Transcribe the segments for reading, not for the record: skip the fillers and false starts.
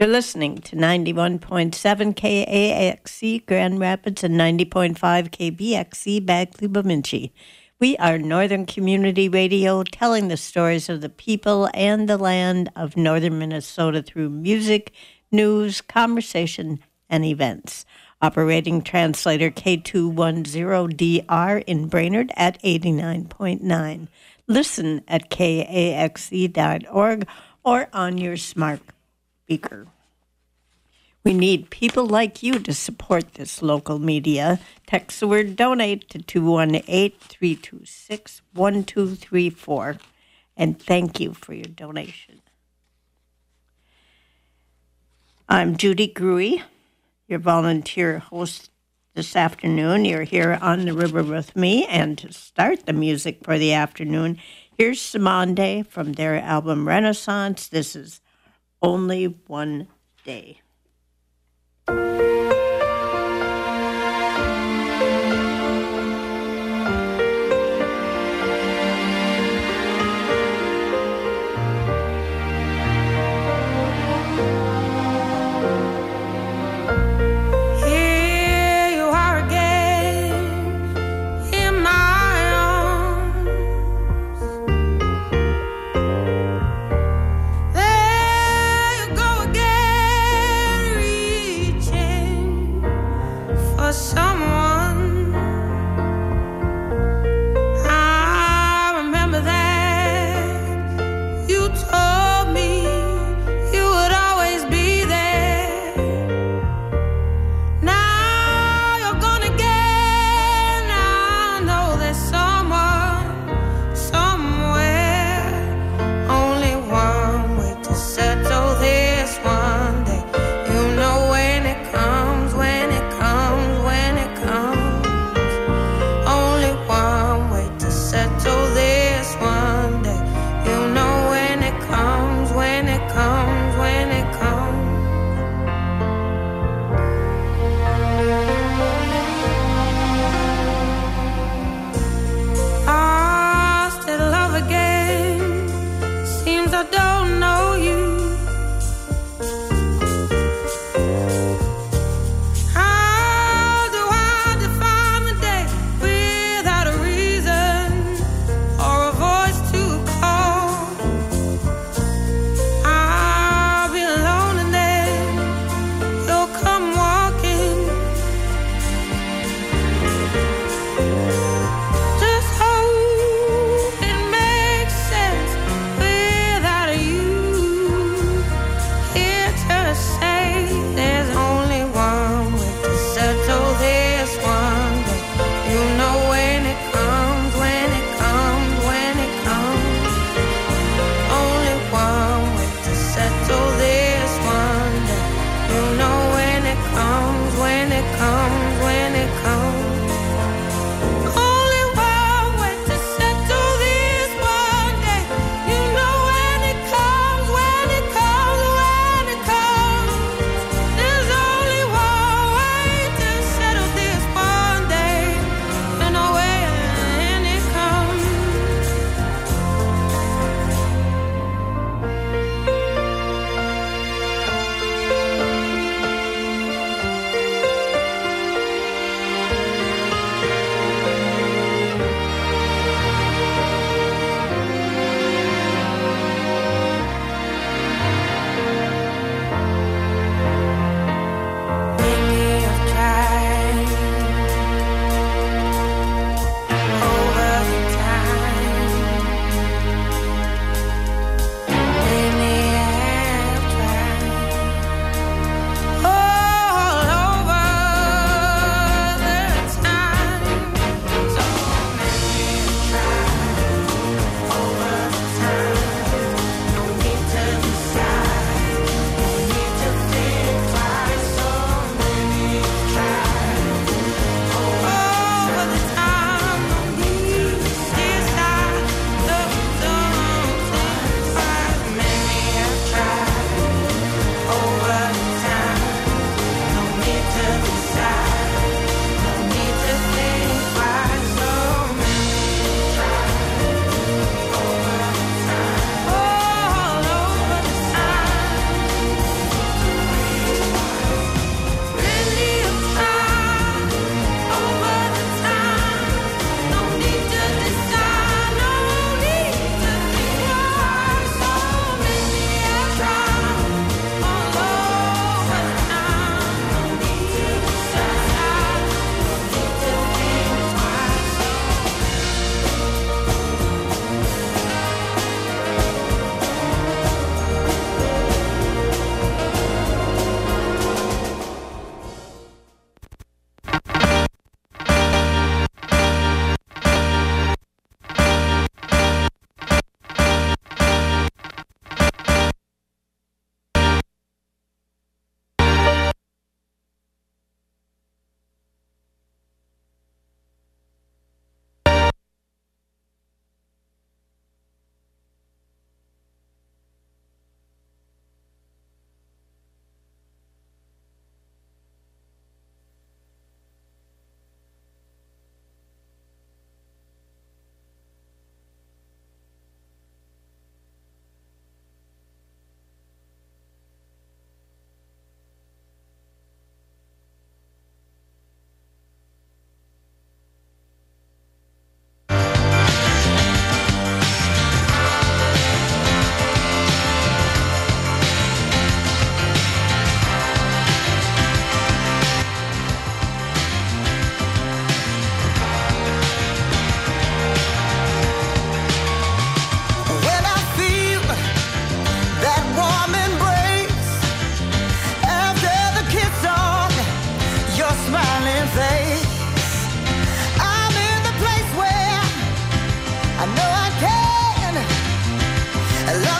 You're listening to 91.7 KAXC Grand Rapids and 90.5 KBXC Bagley Bemidji. We are Northern Community Radio, telling the stories of the people and the land of northern Minnesota through music, news, conversation, and events. Operating translator K210DR in Brainerd at 89.9. Listen at kaxc.org or on your smart speaker. We need people like you to support this local media. Text the word donate to 218-326-1234. And thank you for your donation. I'm Judy Gruey, your volunteer host this afternoon. You're here on the river with me. And to start the music for the afternoon, here's Simande from their album Renaissance. This is Only One Day. There you go again, reaching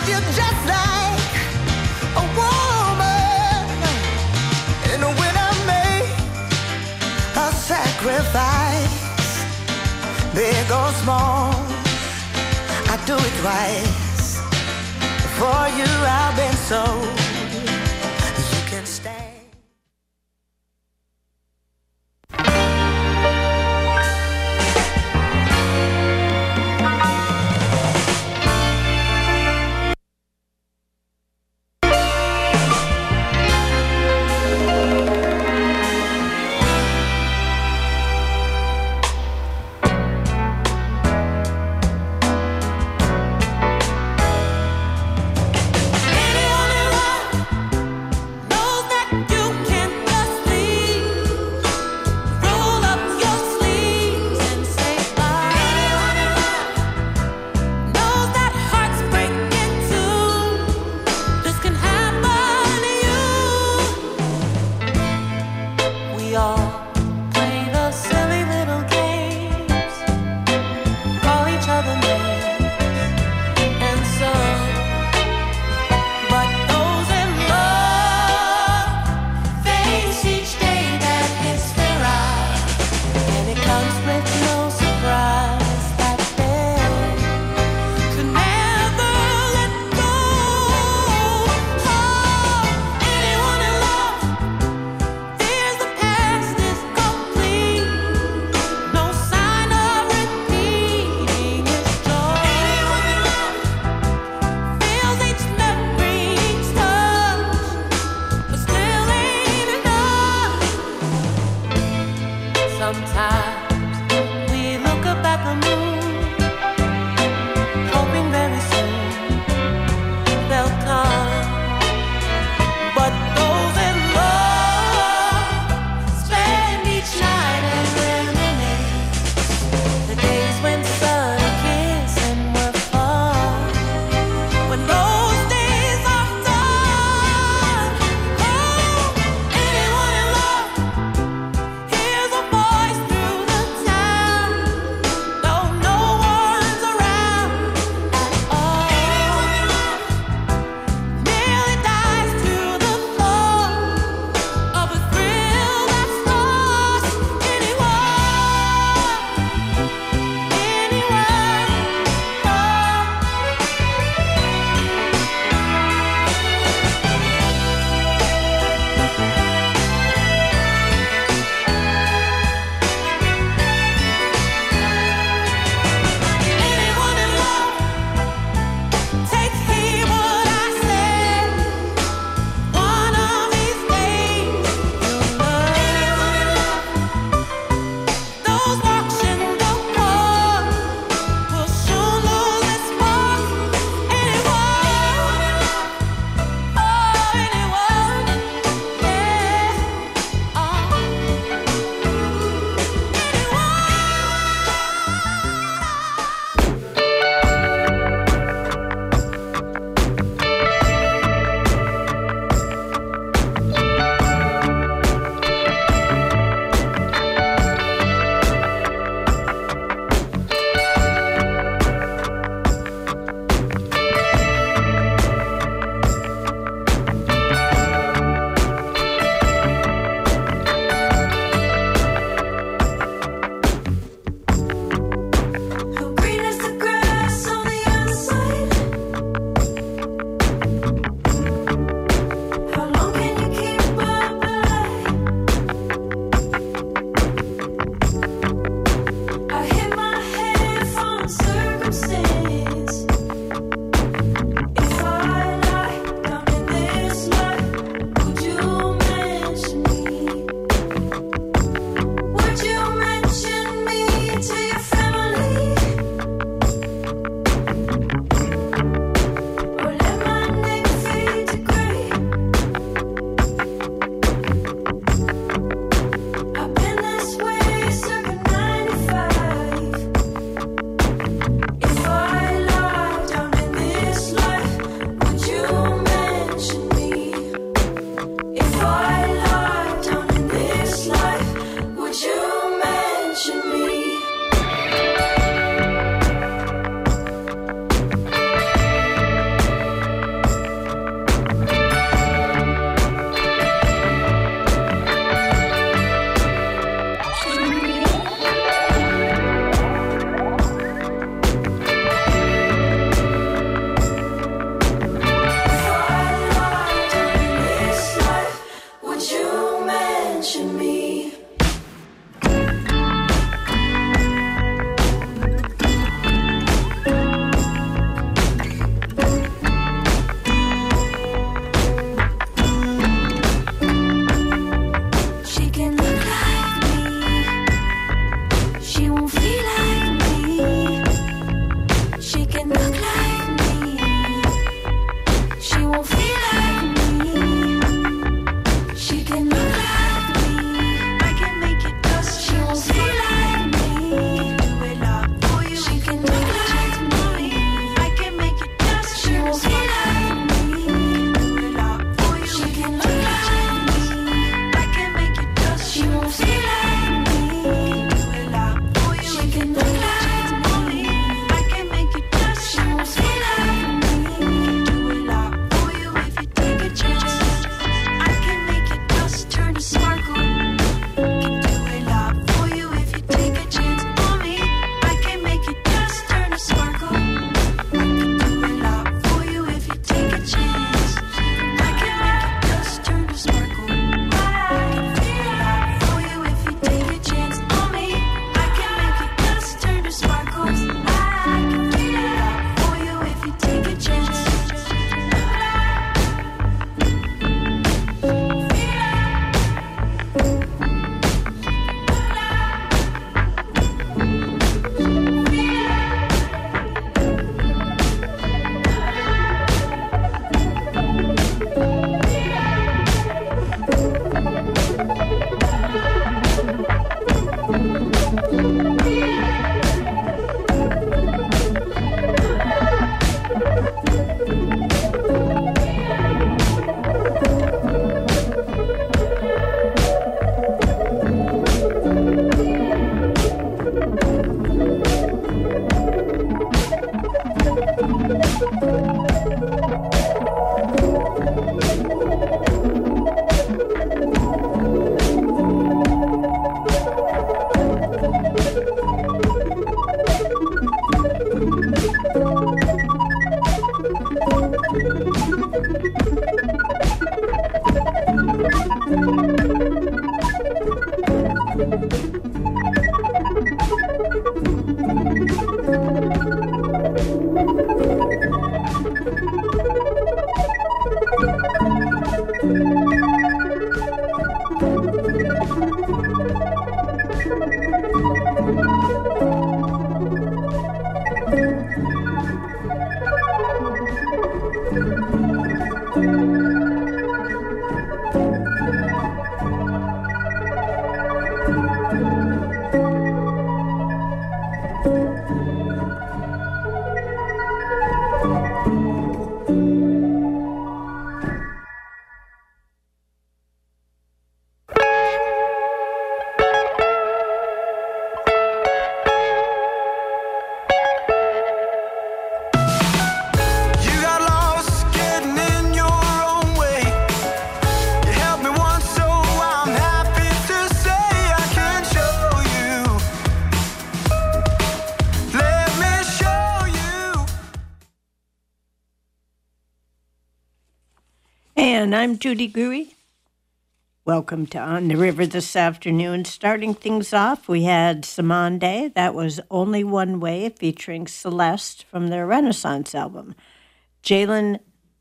you just like a woman. And when I make a sacrifice, big or small, I do it twice. For you I've been so, you can stay. Anyone who You got lost getting in your own way. You helped me once, so I'm happy to say I can show you. Let me show you. And I'm Judy Gruey. Welcome to On the River this afternoon. Starting things off, we had Samande. That was Only One Way, featuring Celeste from their Renaissance album. Jalen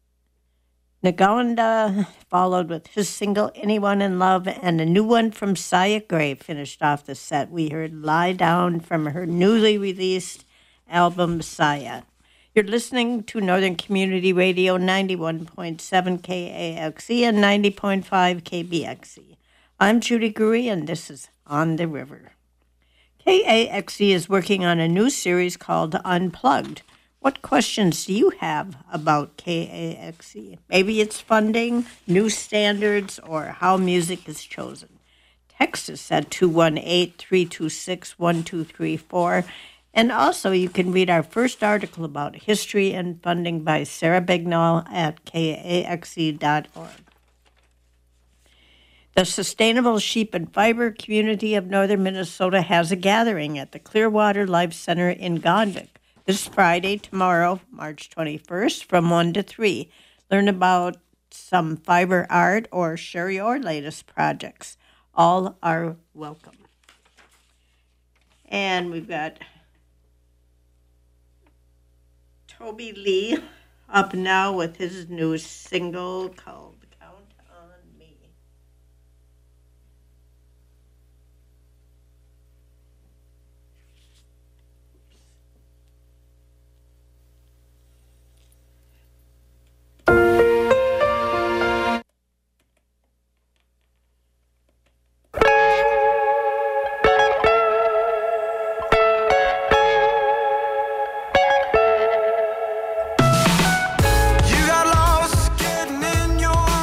Naganda followed with his single Anyone in Love, and a new one from Saya Gray finished off the set. We heard Lie Down from her newly released album Saya. You're listening to Northern Community Radio 91.7 KAXE and 90.5 KBXE. I'm Judy Gruey, and this is On the River. KAXE is working on a new series called Unplugged. What questions do you have about KAXE? Maybe it's funding, new standards, or how music is chosen. Text us at 218-326-1234. And also, you can read our first article about history and funding by Sarah Bignall at kaxe.org. The Sustainable Sheep and Fiber Community of Northern Minnesota has a gathering at the Clearwater Life Center in Gondvik this Friday, tomorrow, March 21st, from 1 to 3. Learn about some fiber art or share your latest projects. All are welcome. And we've got Toby Lee up now with his new single called Count on Me. You got lost getting in your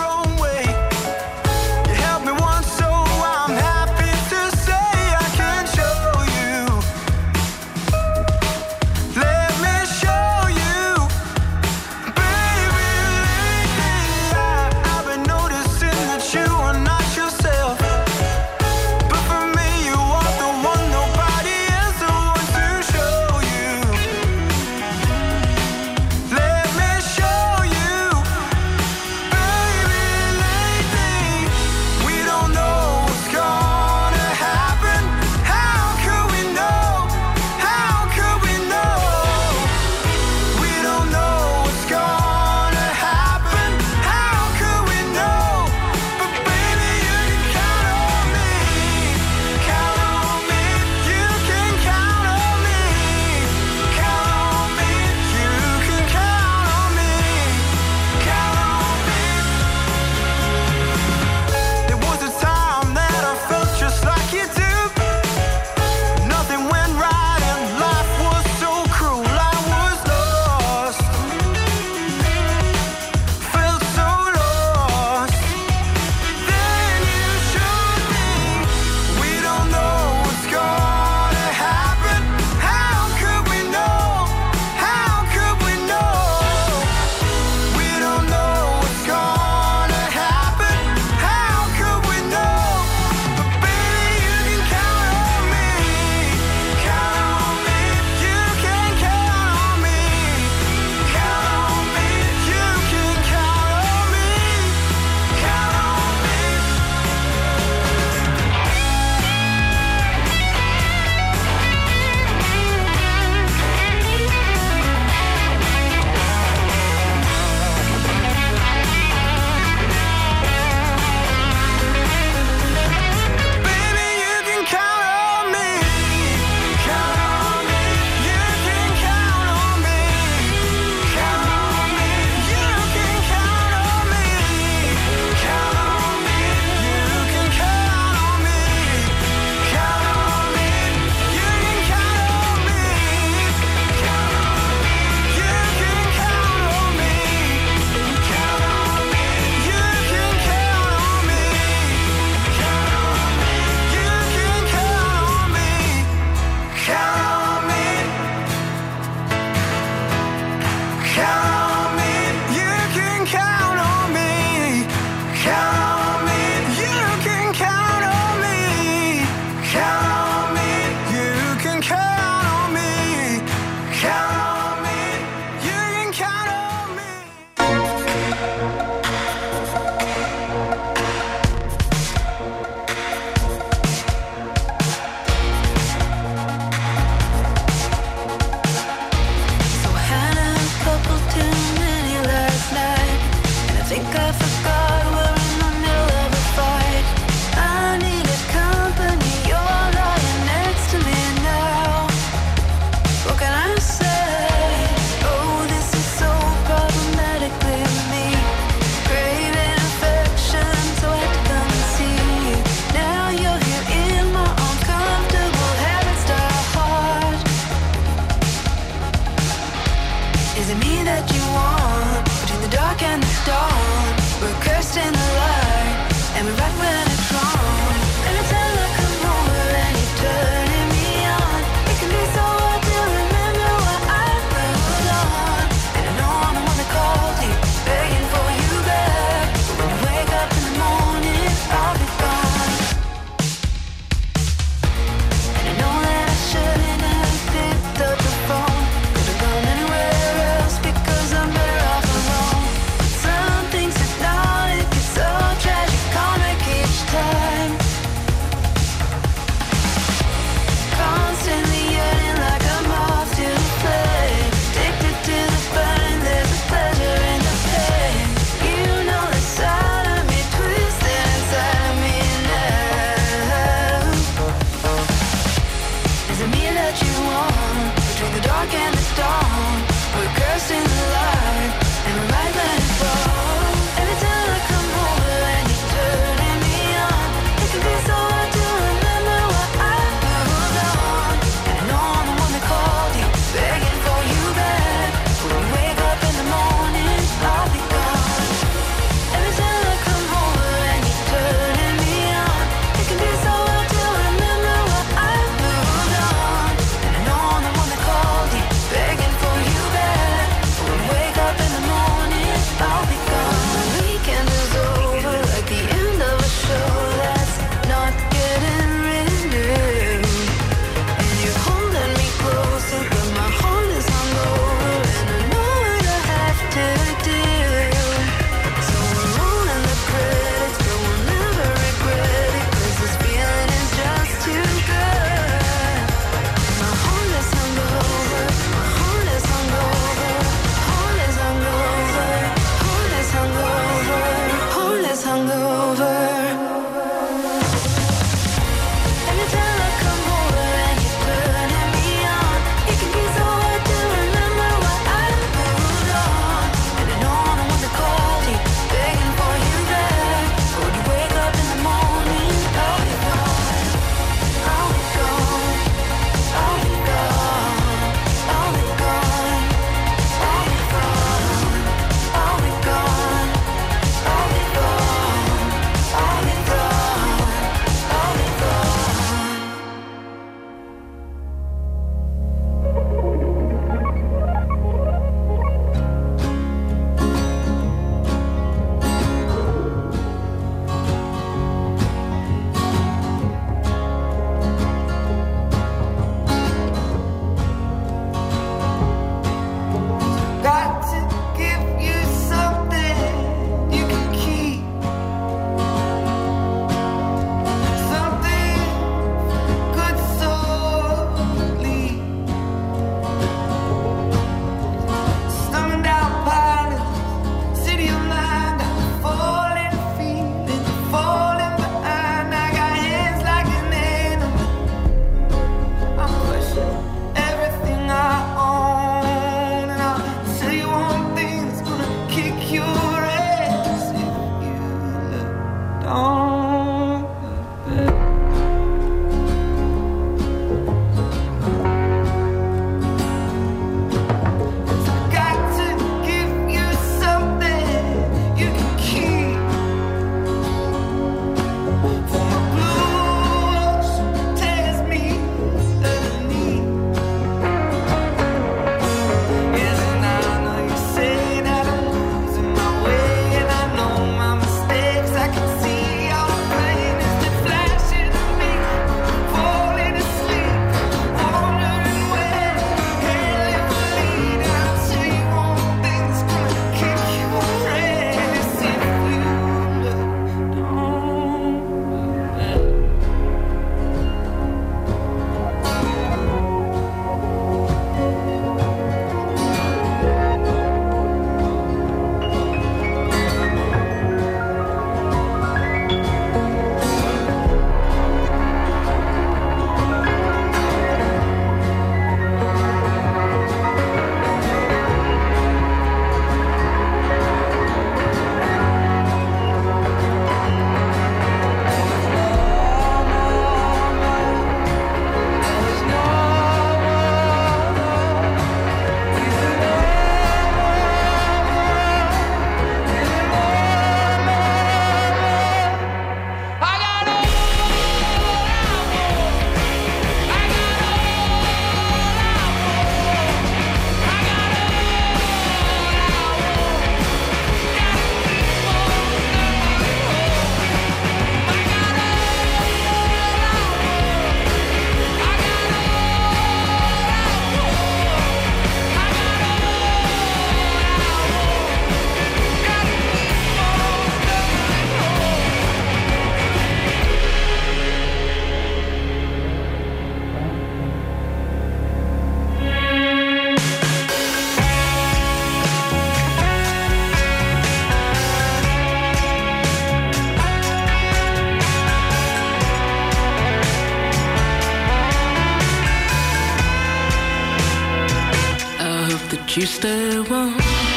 you stay warm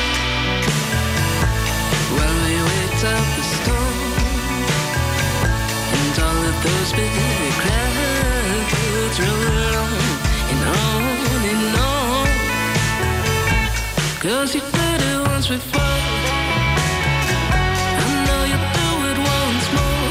while we wait out the storm, and all of those big clouds roll on and on and on. 'Cause you did it once before, I know you'll do it once more.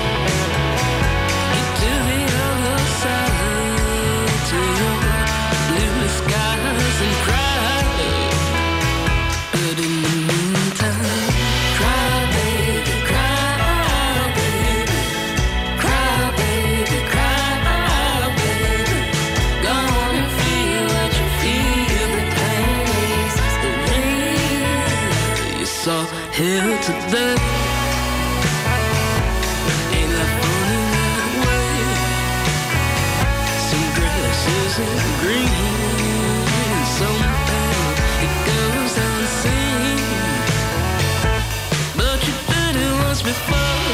You do the other side to your blue skies and cry. But in the meantime, cry baby, cry baby, cry baby, cry baby. Go on and feel what you feel. The pain is the real. You saw here today. Ain't life funny that way? Some grass isn't green, some bad, it goes unseen. But you did it once before,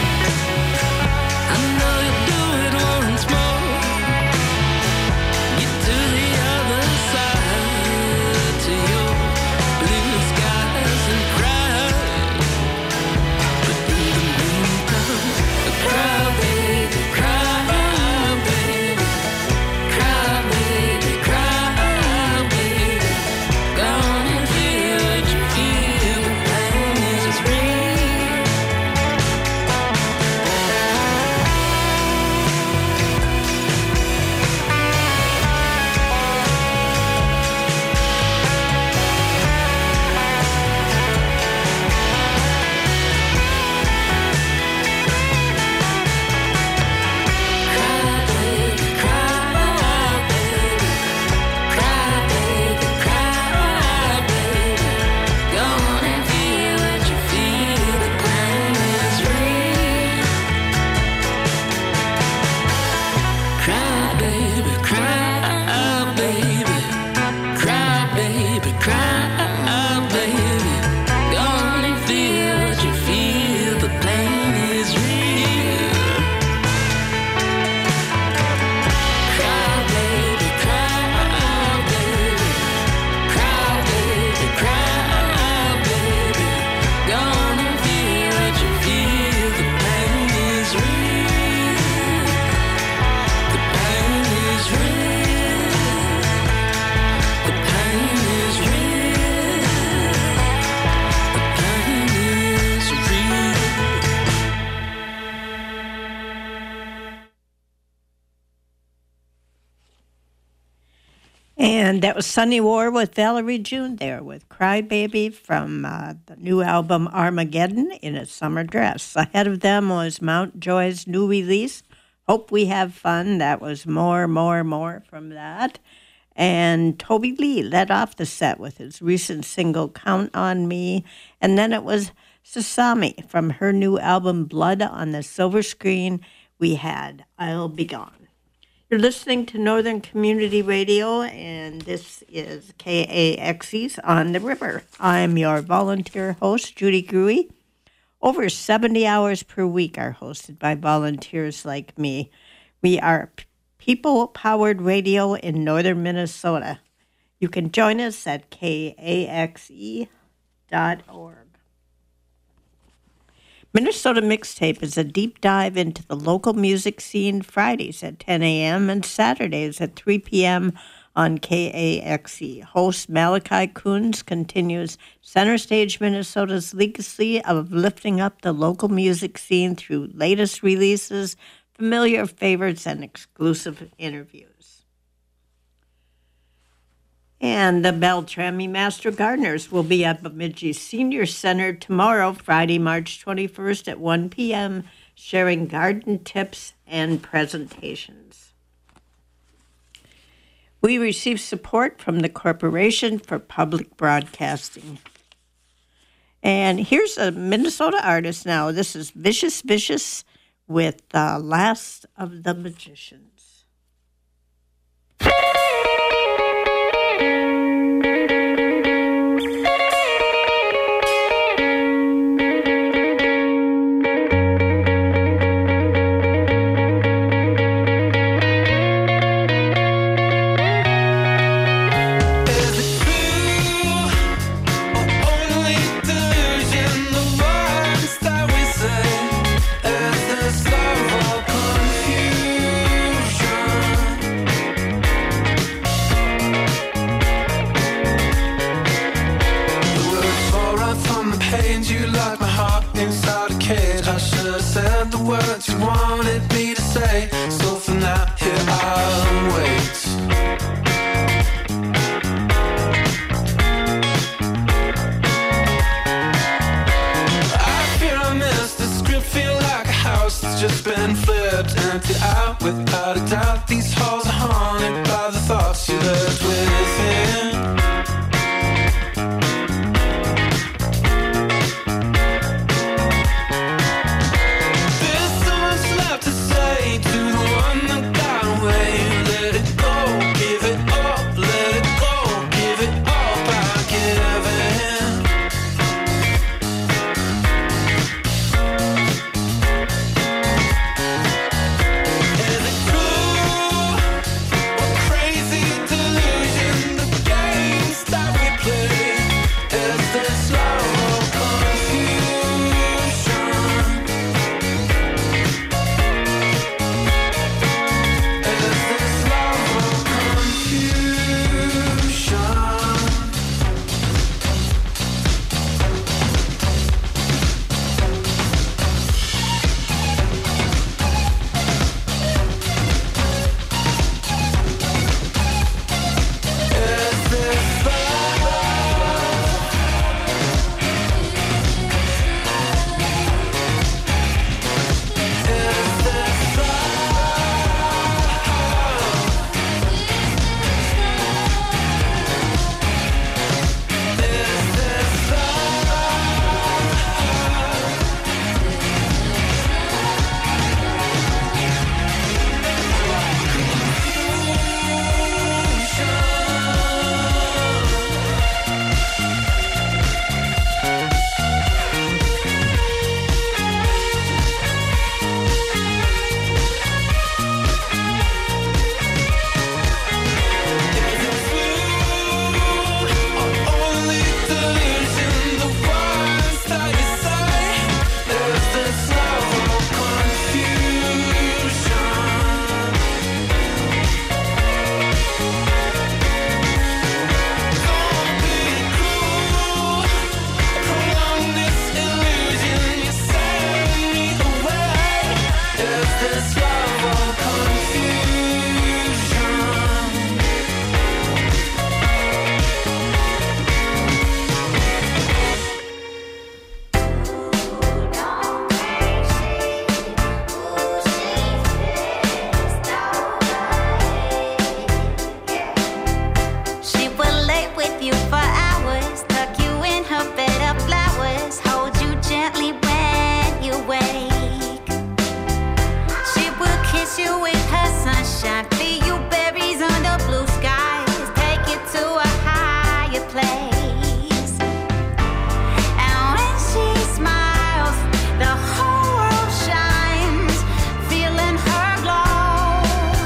I know you'll do it once more. You do the other side to your blue skies and cry. But in the meantime, cry baby, cry baby, cry baby, cry baby. Go on and feel what you feel. The pain is real. Cry baby, cry baby, cry baby, cry baby. Go on and feel what you feel. The pain is real. Cry baby, cry baby, cry baby, cry baby. Go on and feel what you feel. The pain is real. Cry baby, cry baby, cry baby, cry baby. Go on and feel what you feel. The pain is real. The pain is real. The pain is real. The pain is real. And that was Sunny War with Valerie June there with Cry Baby from the new album Armageddon in a Summer Dress. Ahead of them was Mount Joy's new release, Hope We Have Fun. That was more from that. And Toby Lee led off the set with his recent single Count on Me. And then it was Sasami from her new album Blood on the Silver Screen. We had I'll Be Gone. You're listening to Northern Community Radio, and this is KAXE's On the River. I'm your volunteer host, Judy Gruey. Over 70 hours per week are hosted by volunteers like me. We are people-powered radio in northern Minnesota. You can join us at kaxe.org. Minnesota Mixtape is a deep dive into the local music scene Fridays at 10 a.m. and Saturdays at 3 p.m. on KAXE. Host Malachi Coons continues Center Stage Minnesota's legacy of lifting up the local music scene through latest releases, familiar favorites, and exclusive interviews. And the Beltrami Master Gardeners will be at Bemidji Senior Center tomorrow, Friday, March 21st at 1 p.m., sharing garden tips and presentations. We receive support from the Corporation for Public Broadcasting. And here's a Minnesota artist now. This is Vicious Vicious with The Last of the Magicians. There's a king just been flipped, empty out without a doubt. These halls are haunted by the thoughts you left within. There's so much left to say to the one that got away. Let it go, give it up, let it go, give it all by giving. Is it true or crazy delusion, the games that we play? Is this love or confusion? Is this love or confusion? Is this only delusion, the ones that you say? Is this love or confusion? Don't be cruel, prolong this illusion, you send me away. Is this love or confusion? She will lay with you for hours, tuck you in her bed of flowers, hold you gently when you wake. She will kiss you with her sunshine, feed you berries under blue skies, take you to a higher place. And when she smiles, the whole world shines, feeling her glow.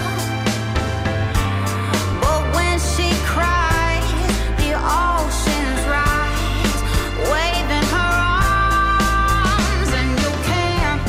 But when she cries, the oceans rise, waving her arms, and you can't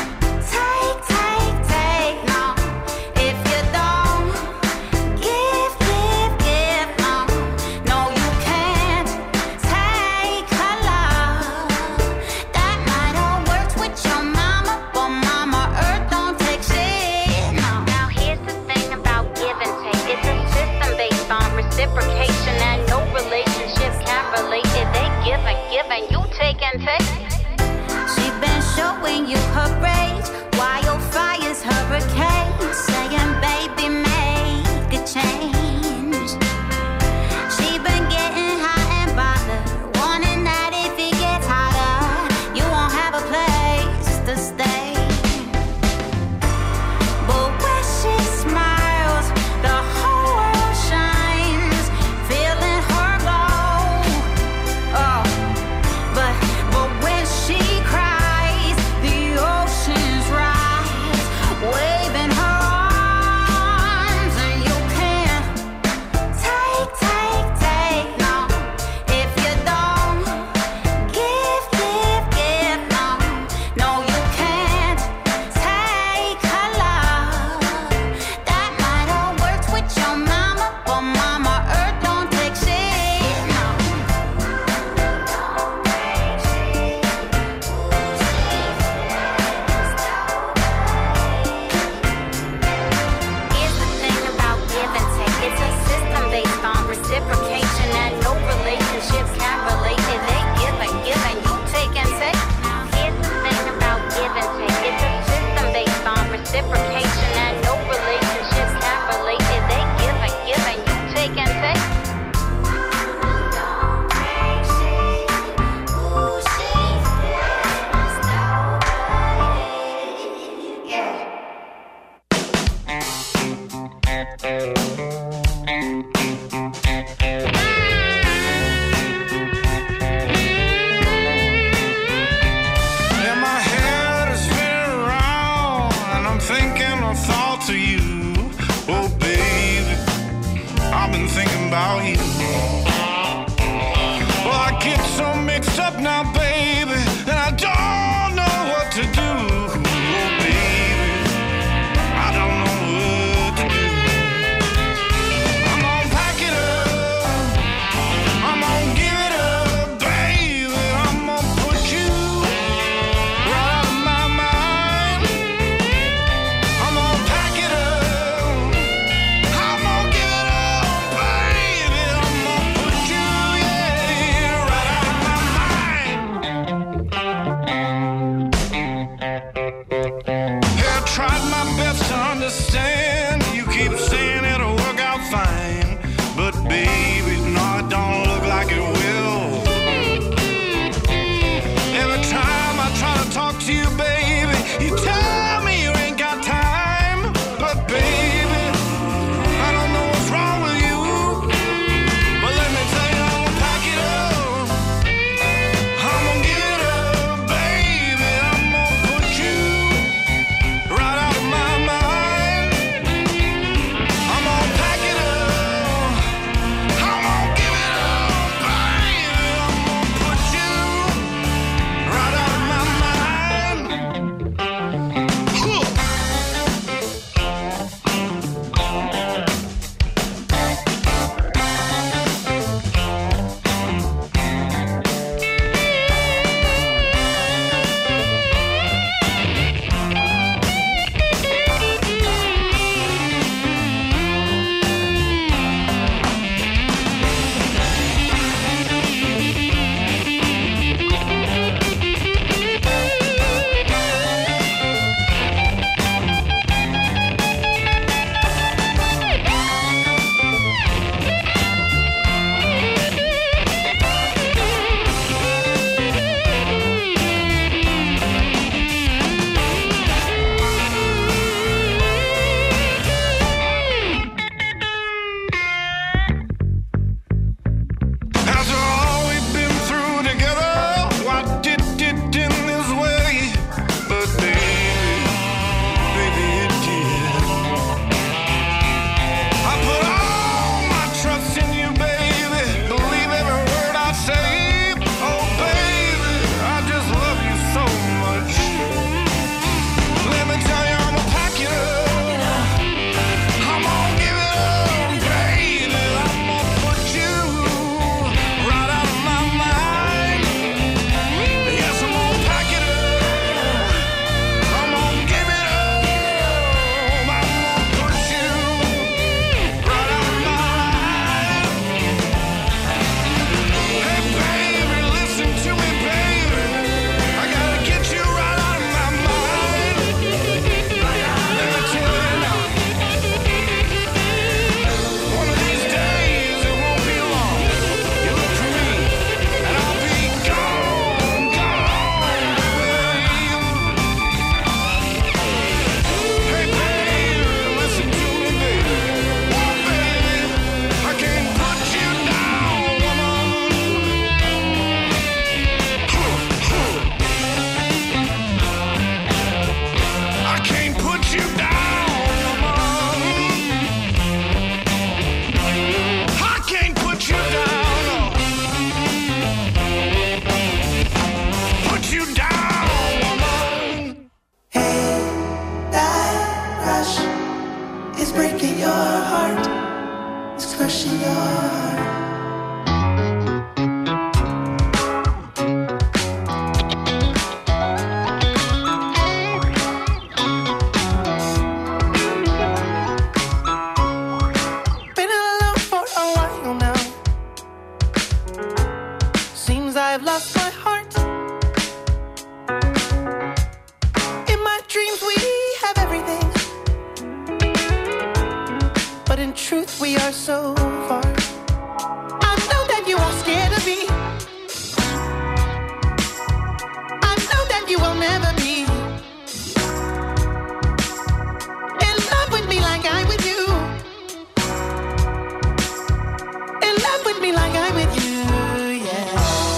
take no. If you don't give no. No, you can't take her love. That might all work with your mama, but Mama Earth don't take shit. No. Now here's the thing about give and take. It's a system based on reciprocation, and no relationship can relate if they give and you take and take. She's been showing you her rage, wildfires, hurricanes, saying, baby, make a change. She been getting hot and bothered, wanting that if it gets hotter, you won't have a place to stay. But when she smiles, the whole world shines, feeling her glow. Oh, but when she cries, the oceans rise, waving her we are so far. I know that you are scared of me. I know that you will never be in love with me like I with you. In love with me like I with you, yeah.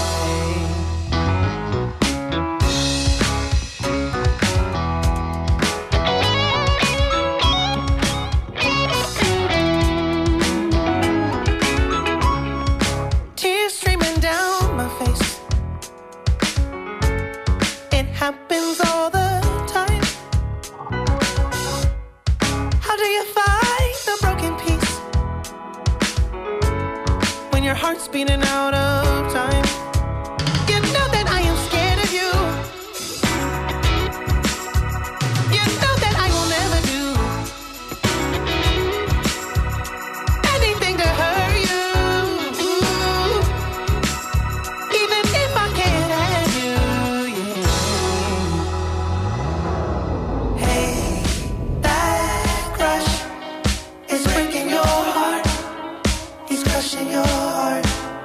Tears streaming down my face. It happens all the time. How do you find the broken piece when your heart's beating out of time? You know that I am scared of you. You know that I will never do anything to hurt you, even if I can't have you, yeah. Hey, that crush is breaking your heart. He's crushing your heart.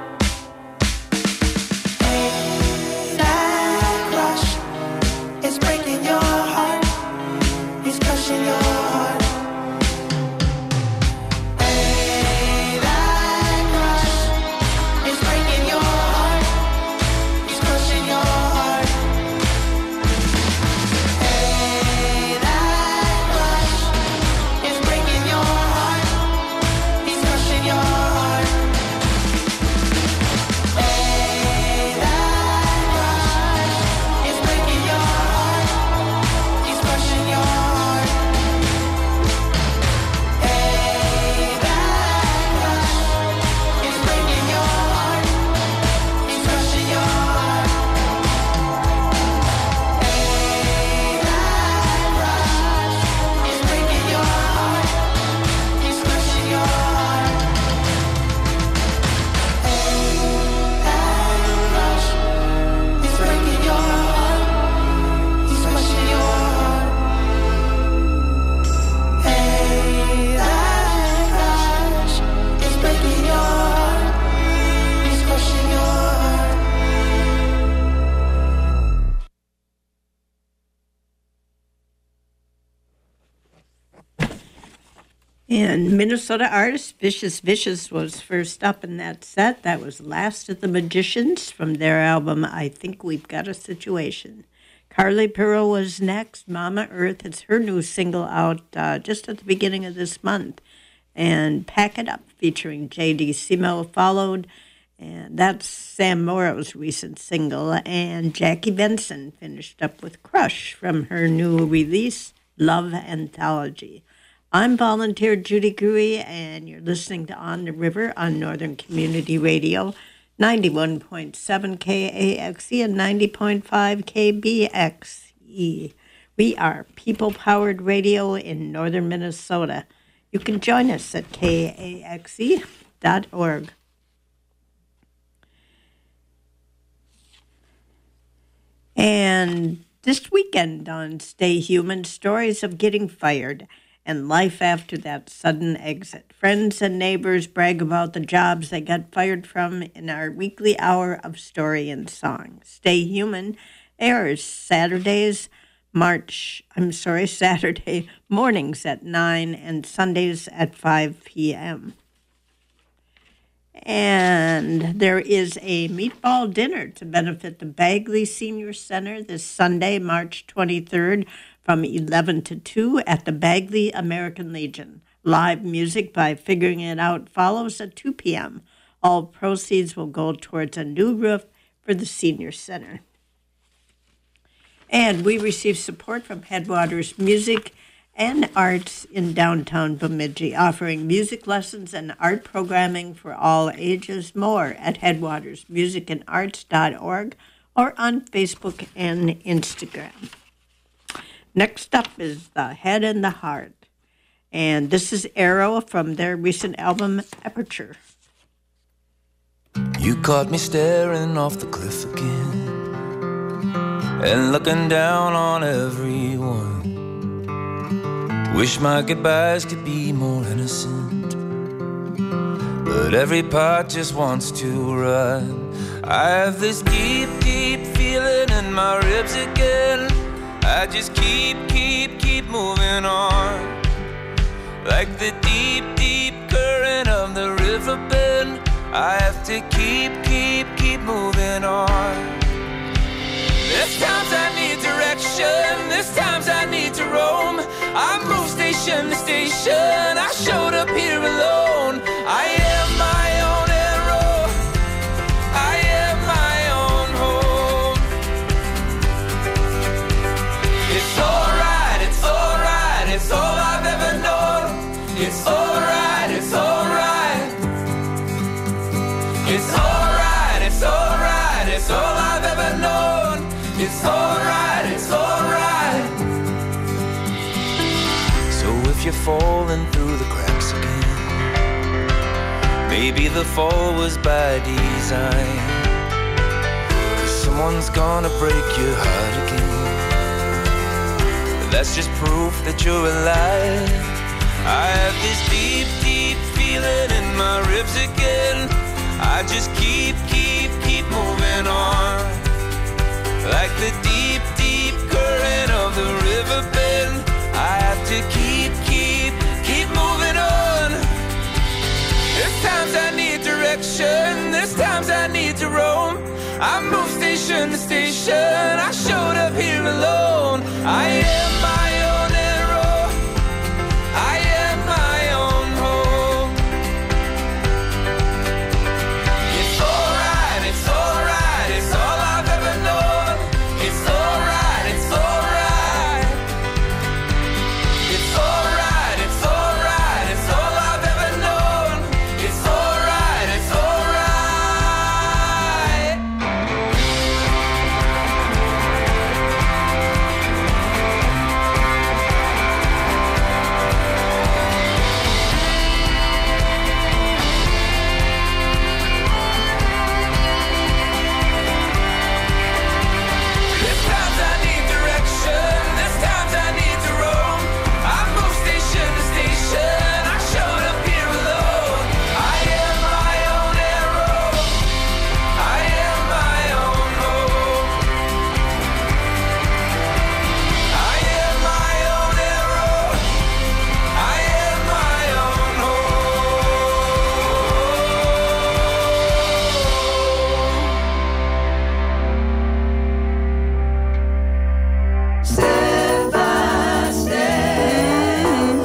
Hey, that crush is breaking your heart. He's crushing your heart. Hey, that crush is breaking your heart. He's crushing your heart. Hey, that crush is breaking your heart. He's crushing your heart. Hey, that crush is breaking your heart. He's crushing your heart. Hey, that crush is breaking your heart. He's crushing your heart. Hey, that crush is breaking your heart. He's crushing your heart. He's breaking your heart. He's crushing your heart. Hey, that crush is breaking your heart. He's crushing your heart. And Minnesota artist Vicious Vicious was first up in that set. That was Last of the Magicians from their album I Think We've Got a Situation. Carly Pearl was next. Mama Earth, it's her new single out just at the beginning of this month. And Pack It Up featuring J.D. Simo followed. And that's Sam Morrow's recent single. And Jackie Benson finished up with Crush from her new release, Love Anthology. I'm volunteer Judy Gruey, and you're listening to On the River on Northern Community Radio, 91.7 KAXE and 90.5 KBXE. We are people-powered radio in northern Minnesota. You can join us at kaxe.org. And this weekend on Stay Human, stories of getting fired and life after that sudden exit. Friends and neighbors brag about the jobs they got fired from in our weekly hour of story and song. Stay Human airs Saturday mornings at 9 and Sundays at 5 p.m. And there is a meatball dinner to benefit the Bagley Senior Center this Sunday, March 23rd, from 11 to 2 at the Bagley American Legion. Live music by Figuring It Out follows at 2 p.m. All proceeds will go towards a new roof for the Senior Center. And we receive support from Headwaters Music and Arts in downtown Bemidji, offering music lessons and art programming for all ages. More at headwatersmusicandarts.org or on Facebook and Instagram. Next up is The Head and the Heart. And this is Arrow from their recent album, Aperture. You caught me staring off the cliff again and looking down on everyone. Wish my goodbyes could be more innocent. but every part just wants to run. I have this deep, deep feeling in my ribs again. I just keep moving on. Like the deep, deep current of the river bend, I have to keep moving on. There's times I need direction, there's times I need to roam. I moved station to station, I showed up here alone. I am my own arrow, I am my own home. It's alright, it's alright, it's all I've ever known. It's alright, it's alright. It's alright, it's alright, it's all I've ever known. It's alright, it's alright. So if you're falling through the cracks again, maybe the fall was by design, 'cause someone's gonna break your heart again. That's just proof that you're alive. I have this deep, deep feeling in my ribs again. I just keep moving on. Like the deep, deep current of the river bend, I have to keep moving on. There's times I need direction, there's times I need to roam. I moved station to station, I showed up here alone. I am my own arrow, I am my own home. It's alright, it's alright, it's all I've ever known. It's alright, it's alright. It's alright, it's alright, it's all I've ever known. It's alright, it's alright. There's times I need direction, there's times I need to roam. I moved station to station, I showed up here alone. I am my own arrow, I am my own home. I am my own arrow, I am my own home. Step by step,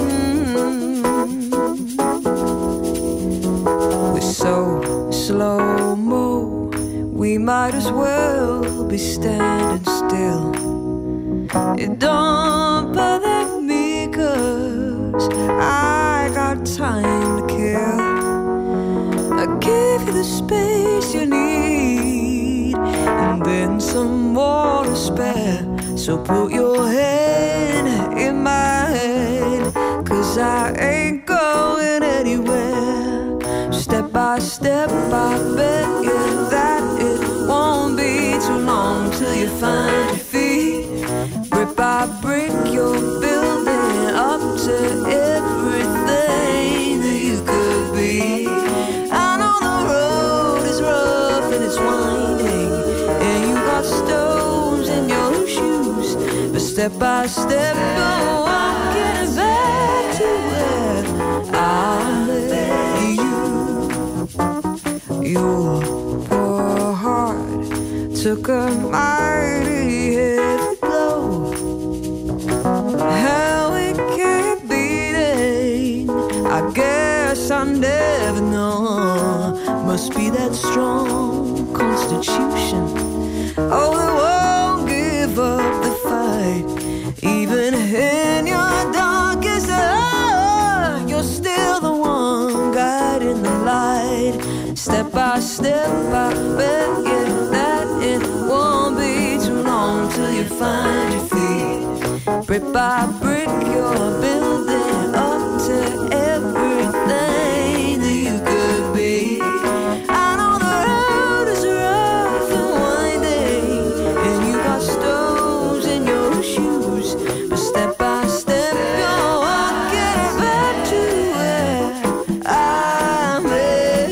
we're so slow-mo, we might as well be standing still. It don't bother me 'cause I got time to kill. I give you the space you need, and then some more to spare. So put your hand in my hand, 'cause I ain't going anywhere. Step by step, I bet you that it won't be too long till you find your feet. Brick by brick, you're building up to everything that you could be. I know the road is rough and it's winding, and you got stones in your shoes, but step by step, you're walking back to where I led you. Your poor heart took a mighty heavy blow. How it kept beating, I guess I never know. Must be that strong constitution. Oh, they won't give up the fight. Even in your darkest hour, you're still the one guiding the light. Step by step, I bet you that it won't be too long till you find your feet. Brick by brick, you're building up to everything that you could be. I know the road is rough and winding, and you got stones in your shoes, but step by step, you're walking back to where I met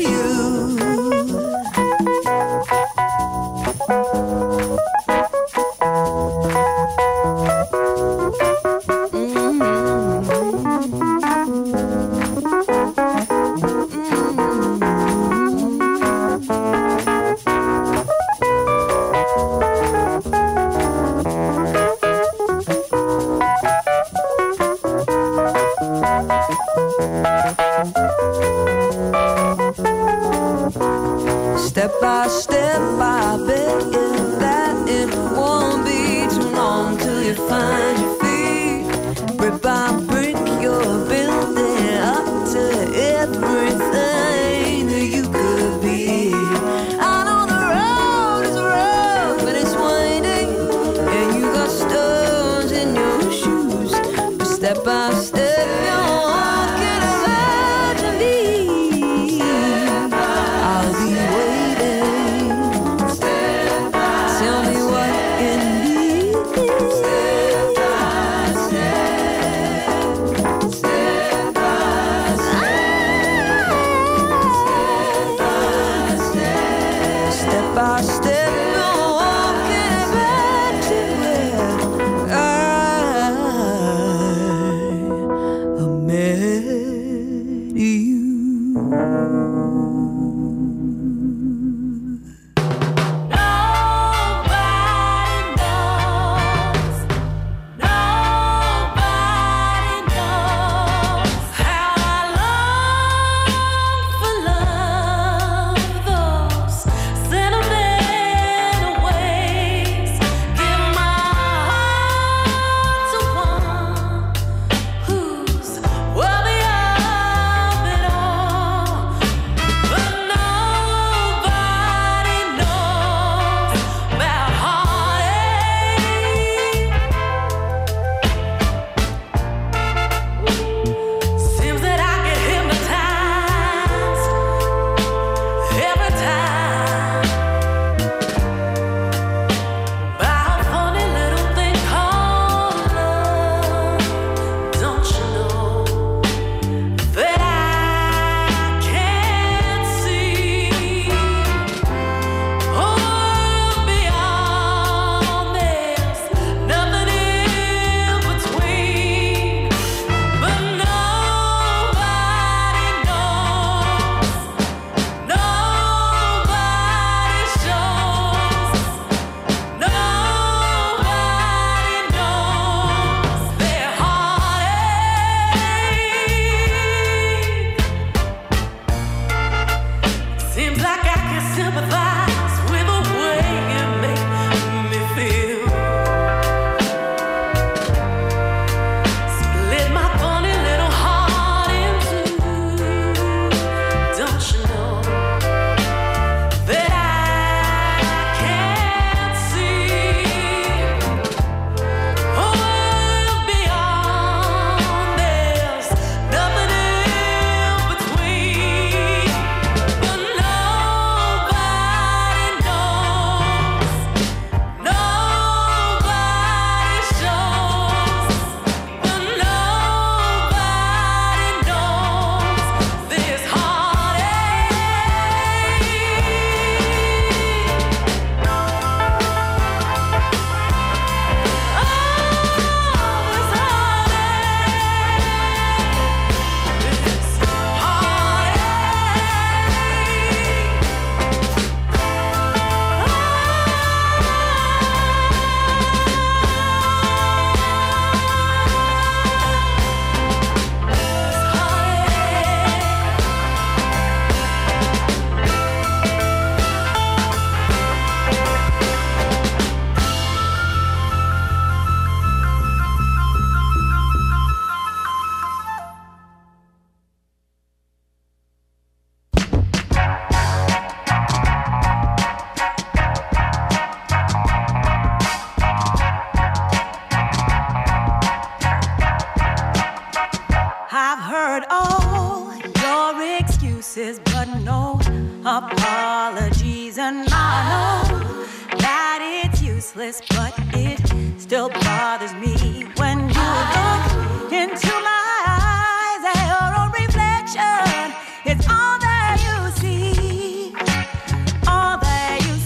careless, but it still bothers me when you look into my eyes and your reflection is all that you see, all that you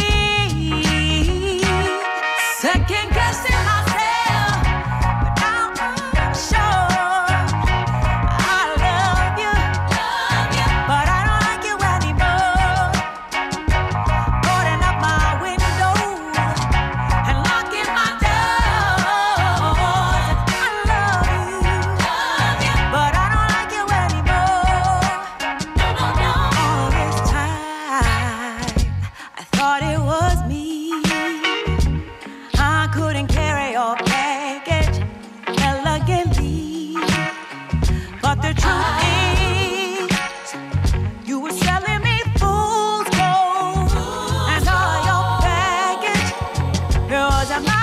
see. Second guessing myself, but now I'm sure I love you, but I don't like you anymore. Boarding up my windows and locking my doors. I love you, but I don't like you anymore. All this time, I thought it was me. I couldn't carry your baggage elegantly, but the truth is, you were selling me fool's gold, and all your baggage, it was a